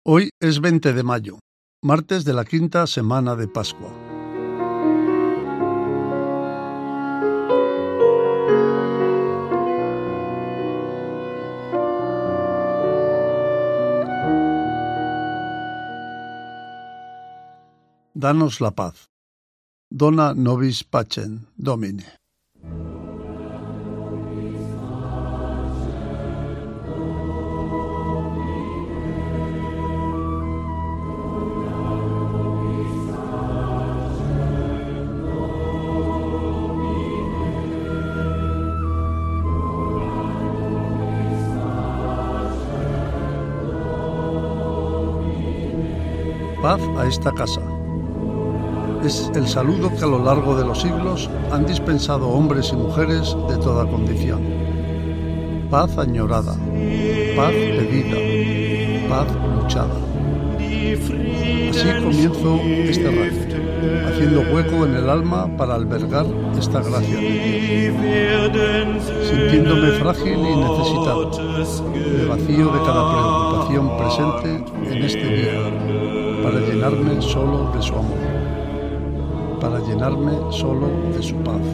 Hoy es 20 de mayo, martes de la quinta semana de Pascua. Danos la paz. Dona nobis pacem, Domine. Paz a esta casa. Es el saludo que a lo largo de los siglos han dispensado hombres y mujeres de toda condición. Paz añorada, paz pedida, paz luchada. Así comienzo este rato, haciendo hueco en el alma para albergar esta gracia de Dios, sintiéndome frágil y necesitado, me vacío de cada preocupación presente en este día, para llenarme solo de su amor, para llenarme solo de su paz.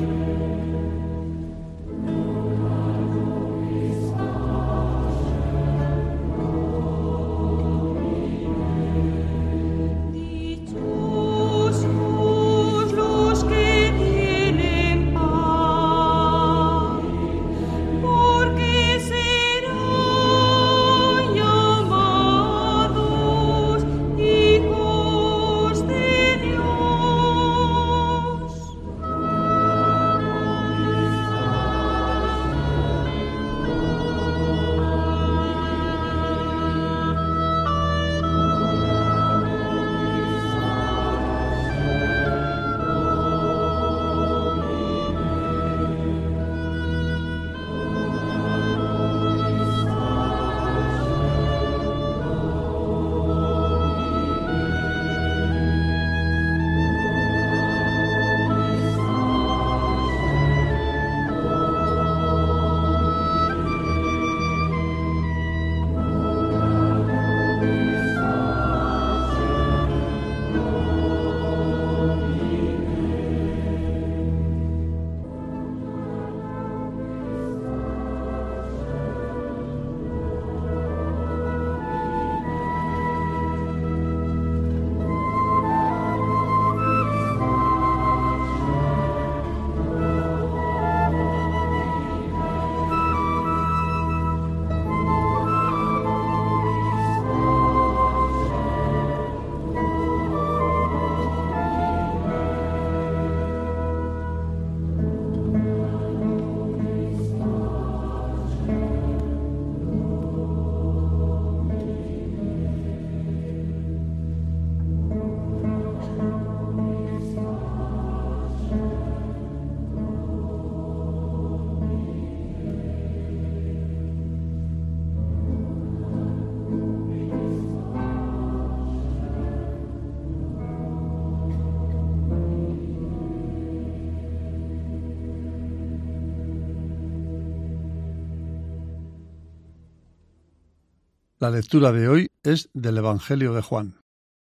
La lectura de hoy es del Evangelio de Juan.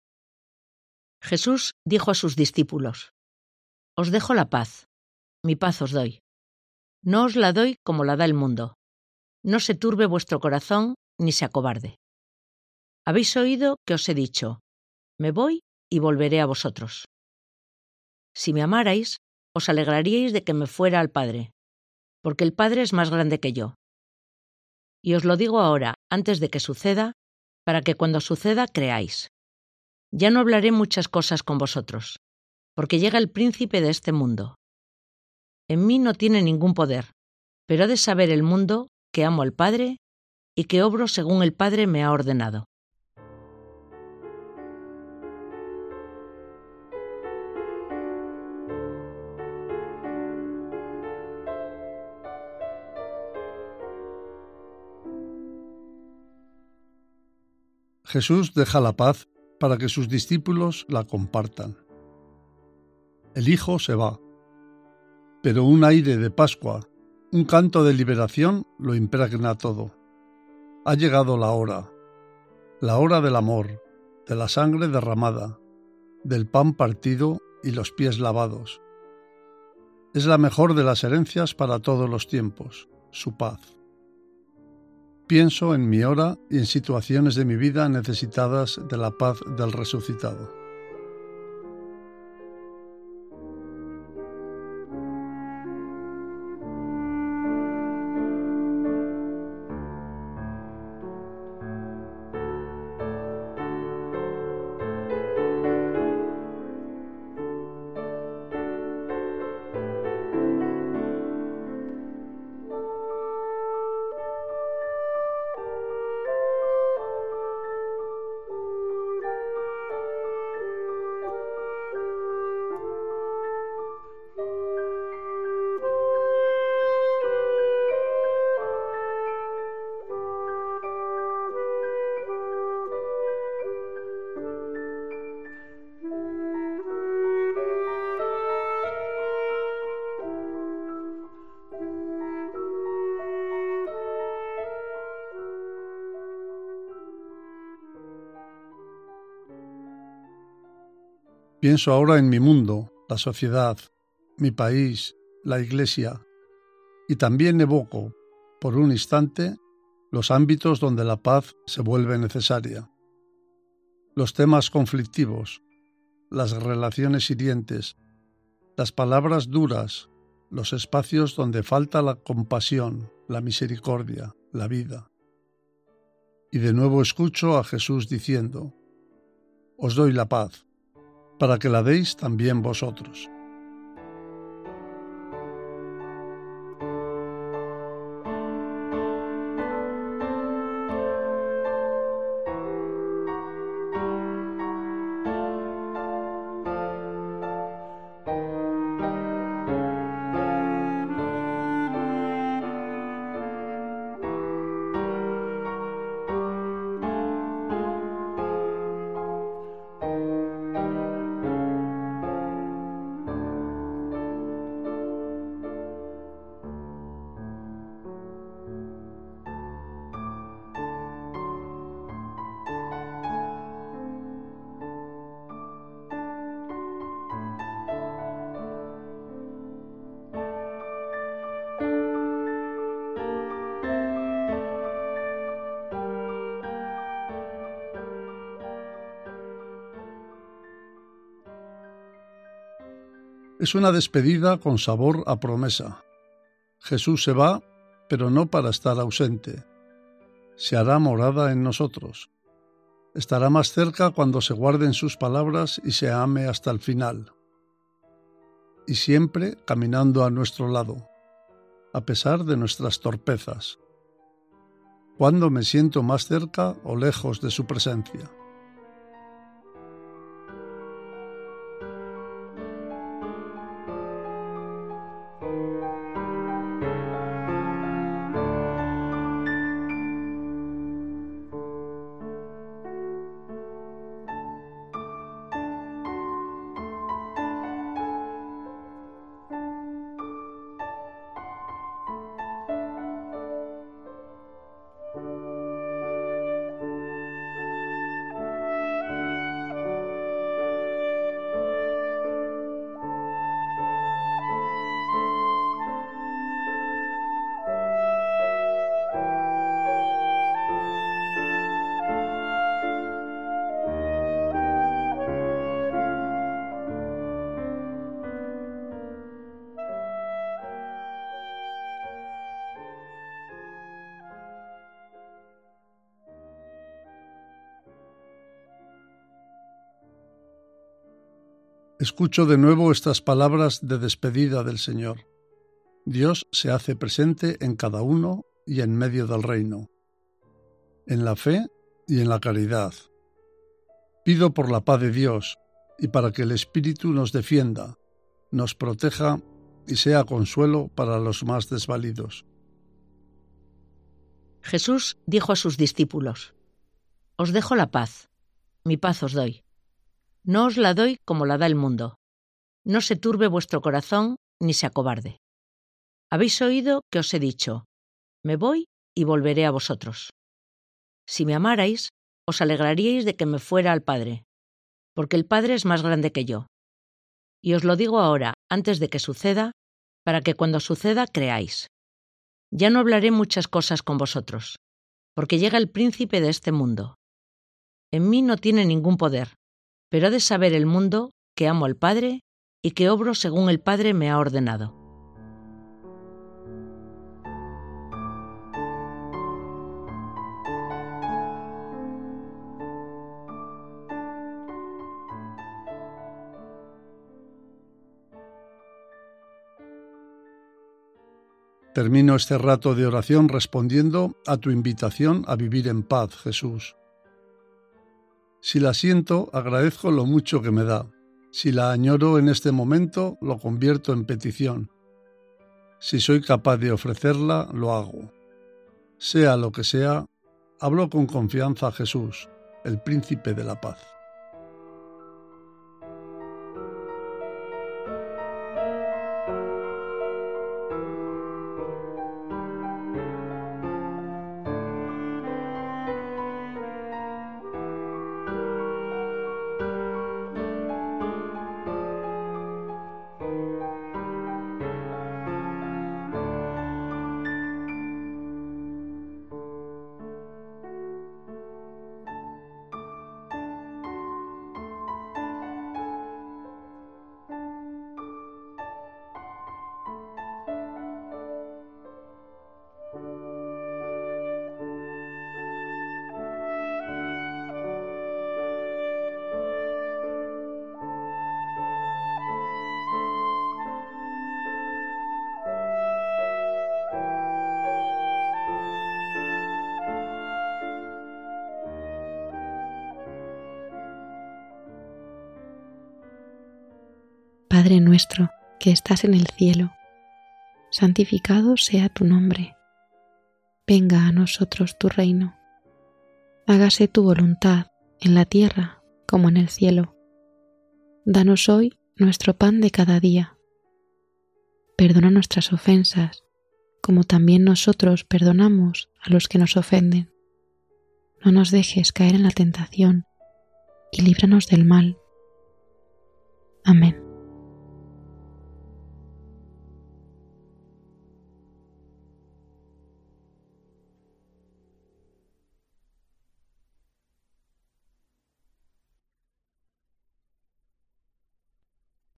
Jesús dijo a sus discípulos: Os dejo la paz, mi paz os doy. No os la doy como la da el mundo. No se turbe vuestro corazón ni se acobarde. Habéis oído que os he dicho: Me voy y volveré a vosotros. Si me amarais, os alegraríais de que me fuera al Padre, porque el Padre es más grande que yo. Y os lo digo ahora, antes de que suceda, para que cuando suceda creáis. Ya no hablaré muchas cosas con vosotros, porque llega el príncipe de este mundo. En mí no tiene ningún poder, pero ha de saber el mundo que amo al Padre y que obro según el Padre me ha ordenado. Jesús deja la paz para que sus discípulos la compartan. El Hijo se va, pero un aire de Pascua, un canto de liberación lo impregna todo. Ha llegado la hora. la hora del amor, de la sangre derramada, del pan partido y los pies lavados. Es la mejor de las herencias para todos los tiempos, su paz. Pienso en mi hora y en situaciones de mi vida necesitadas de la paz del resucitado. Pienso ahora en mi mundo, la sociedad, mi país, la Iglesia, y también evoco, por un instante, los ámbitos donde la paz se vuelve necesaria. Los temas conflictivos, las relaciones hirientes, las palabras duras, los espacios donde falta la compasión, la misericordia, la vida. Y de nuevo escucho a Jesús diciendo: «Os doy la paz, para que la deis también vosotros». Es una despedida con sabor a promesa. Jesús se va, pero no para estar ausente. Se hará morada en nosotros. Estará más cerca cuando se guarden sus palabras y se ame hasta el final. Y siempre caminando a nuestro lado, a pesar de nuestras torpezas. ¿Cuándo me siento más cerca o lejos de su presencia? Escucho de nuevo estas palabras de despedida del Señor. Dios se hace presente en cada uno y en medio del reino, en la fe y en la caridad. Pido por la paz de Dios y para que el Espíritu nos defienda, nos proteja y sea consuelo para los más desvalidos. Jesús dijo a sus discípulos: «Os dejo la paz, mi paz os doy. No os la doy como la da el mundo. No se turbe vuestro corazón ni se acobarde. Habéis oído que os he dicho: me voy y volveré a vosotros. Si me amarais, os alegraríais de que me fuera al Padre, porque el Padre es más grande que yo. Y os lo digo ahora, antes de que suceda, para que cuando suceda creáis. Ya no hablaré muchas cosas con vosotros, porque llega el príncipe de este mundo. En mí no tiene ningún poder, pero ha de saber el mundo que amo al Padre y que obro según el Padre me ha ordenado. Termino este rato de oración respondiendo a tu invitación a vivir en paz, Jesús. Si la siento, agradezco lo mucho que me da. Si la añoro en este momento, lo convierto en petición. Si soy capaz de ofrecerla, lo hago. Sea lo que sea, hablo con confianza a Jesús, el príncipe de la paz. Padre nuestro, que estás en el cielo, santificado sea tu nombre. Venga a nosotros tu reino. Hágase tu voluntad en la tierra como en el cielo. Danos hoy nuestro pan de cada día. Perdona nuestras ofensas, como también nosotros perdonamos a los que nos ofenden. No nos dejes caer en la tentación y líbranos del mal. Amén.